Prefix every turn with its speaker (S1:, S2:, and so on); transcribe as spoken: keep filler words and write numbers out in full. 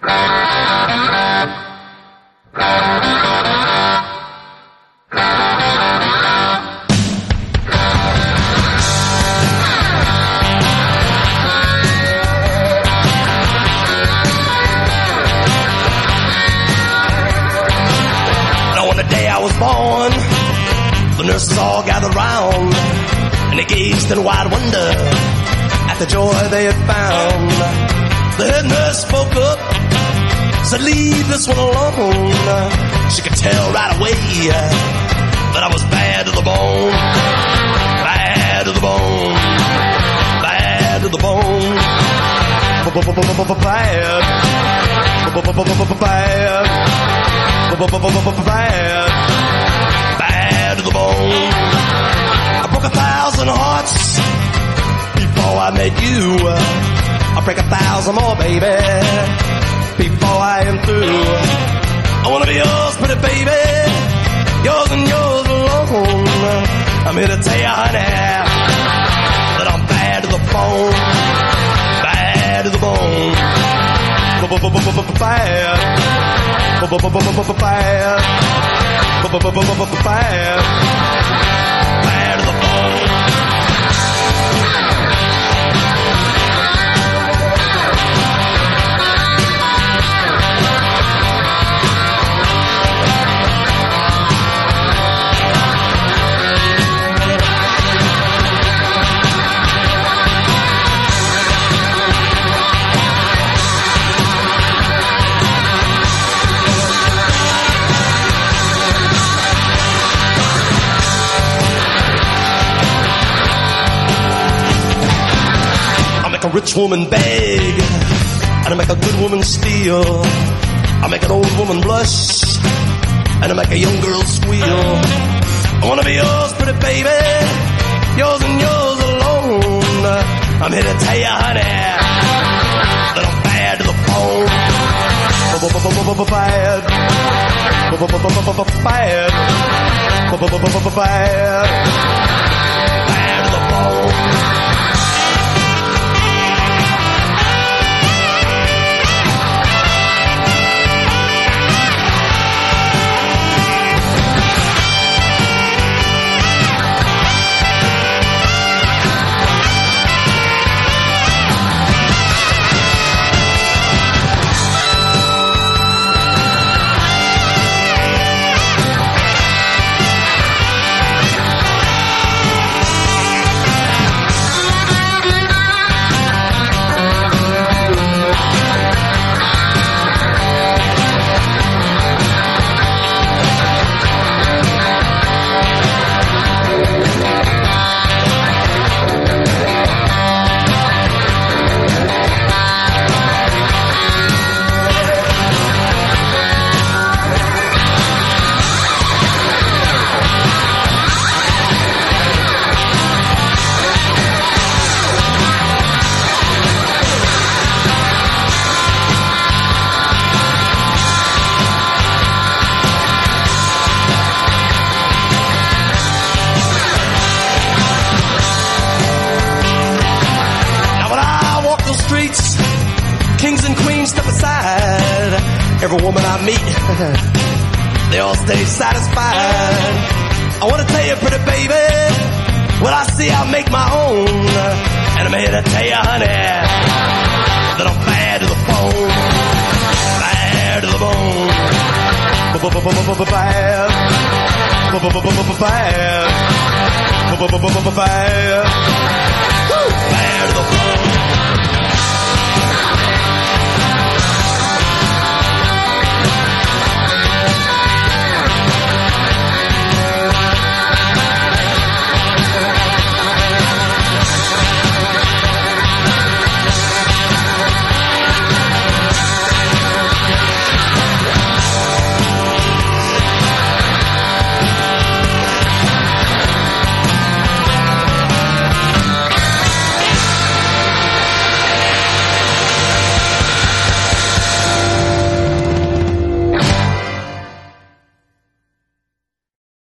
S1: The nurses all gathered round, and they gazed in wide wonder at the joy they had found. The head nurse spoke up, said, leave this one alone. She could tell right away that I was bad to the bone. Bad to the bone. Bad to the bone. Bad. Bad. Bad. Bad to the bone. I broke a thousand hearts before I met you. I'll break a thousand more, baby, before I am through. I wanna be yours, pretty baby, yours and yours alone. I'm here to tell you, honey, that I'm bad to the bone. Bad to the bone. Bad. Bad. Bad. Bad to the bone. I make a rich woman beg, and I make a good woman steal. I make an old woman blush, and I make a young girl squeal. I wanna be yours, pretty baby, yours and yours alone. I'm here to tell you, honey, that I'm bad to the bone. Bad. Bad. Bad. Bad to the bone. Kings and queens step aside. Every woman I meet, they all stay satisfied. I wanna tell you, pretty baby, what I see I make my own. And I'm here to tell you, honey, that I'm bad to the bone. Bad to the bone. Bad. Bad. Bad to the bone.